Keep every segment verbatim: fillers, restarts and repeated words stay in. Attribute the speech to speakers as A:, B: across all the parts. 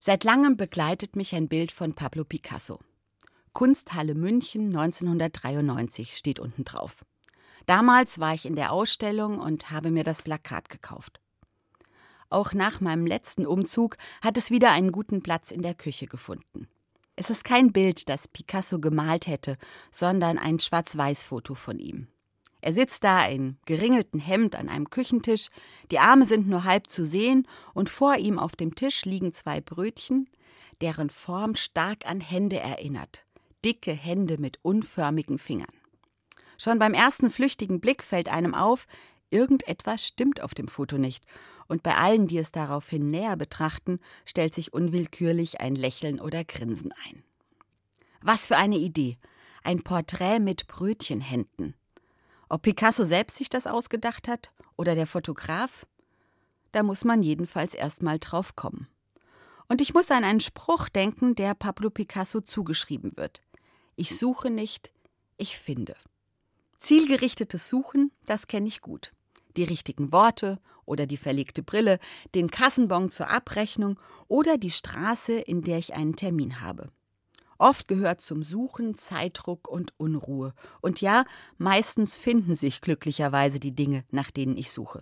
A: Seit langem begleitet mich ein Bild von Pablo Picasso. Kunsthalle München neunzehnhundertdreiundneunzig steht unten drauf. Damals war ich in der Ausstellung und habe mir das Plakat gekauft. Auch nach meinem letzten Umzug hat es wieder einen guten Platz in der Küche gefunden. Es ist kein Bild, das Picasso gemalt hätte, sondern ein Schwarz-Weiß-Foto von ihm. Er sitzt da in geringeltem Hemd an einem Küchentisch, die Arme sind nur halb zu sehen und vor ihm auf dem Tisch liegen zwei Brötchen, deren Form stark an Hände erinnert. Dicke Hände mit unförmigen Fingern. Schon beim ersten flüchtigen Blick fällt einem auf, irgendetwas stimmt auf dem Foto nicht. Und bei allen, die es daraufhin näher betrachten, stellt sich unwillkürlich ein Lächeln oder Grinsen ein. Was für eine Idee! Ein Porträt mit Brötchenhänden. Ob Picasso selbst sich das ausgedacht hat oder der Fotograf? Da muss man jedenfalls erst mal drauf kommen. Und ich muss an einen Spruch denken, der Pablo Picasso zugeschrieben wird. Ich suche nicht, ich finde. Zielgerichtetes Suchen, das kenne ich gut. Die richtigen Worte oder die verlegte Brille, den Kassenbon zur Abrechnung oder die Straße, in der ich einen Termin habe. Oft gehört zum Suchen Zeitdruck und Unruhe. Und ja, meistens finden sich glücklicherweise die Dinge, nach denen ich suche.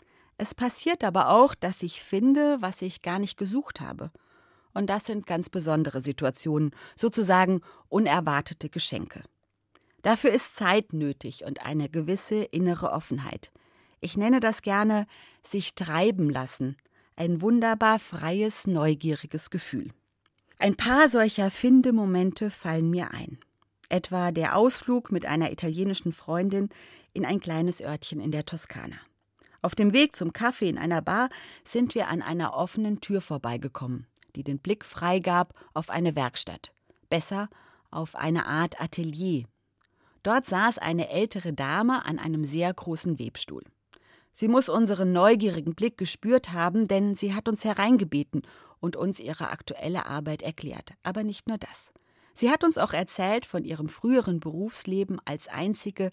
A: Es passiert aber auch, dass ich finde, was ich gar nicht gesucht habe. Und das sind ganz besondere Situationen, sozusagen unerwartete Geschenke. Dafür ist Zeit nötig und eine gewisse innere Offenheit. Ich nenne das gerne sich treiben lassen, ein wunderbar freies, neugieriges Gefühl. Ein paar solcher Findemomente fallen mir ein. Etwa der Ausflug mit einer italienischen Freundin in ein kleines Örtchen in der Toskana. Auf dem Weg zum Kaffee in einer Bar sind wir an einer offenen Tür vorbeigekommen, die den Blick freigab auf eine Werkstatt. Besser, auf eine Art Atelier. Dort saß eine ältere Dame an einem sehr großen Webstuhl. Sie muss unseren neugierigen Blick gespürt haben, denn sie hat uns hereingebeten und uns ihre aktuelle Arbeit erklärt. Aber nicht nur das. Sie hat uns auch erzählt von ihrem früheren Berufsleben als einzige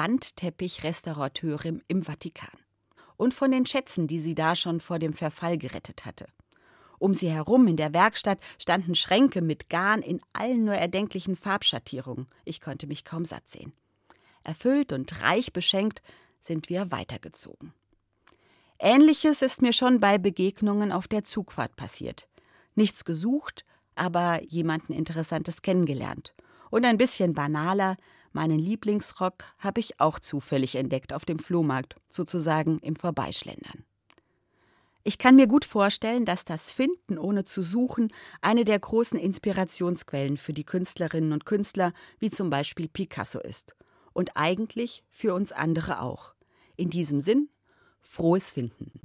A: Wandteppich-Restaurateurin im Vatikan. Und von den Schätzen, die sie da schon vor dem Verfall gerettet hatte. Um sie herum in der Werkstatt standen Schränke mit Garn in allen nur erdenklichen Farbschattierungen. Ich konnte mich kaum satt sehen. Erfüllt und reich beschenkt sind wir weitergezogen. Ähnliches ist mir schon bei Begegnungen auf der Zugfahrt passiert. Nichts gesucht, aber jemanden Interessantes kennengelernt. Und ein bisschen banaler, meinen Lieblingsrock habe ich auch zufällig entdeckt auf dem Flohmarkt, sozusagen im Vorbeischlendern. Ich kann mir gut vorstellen, dass das Finden ohne zu suchen eine der großen Inspirationsquellen für die Künstlerinnen und Künstler, wie zum Beispiel Picasso ist. Und eigentlich für uns andere auch. In diesem Sinn, frohes Finden.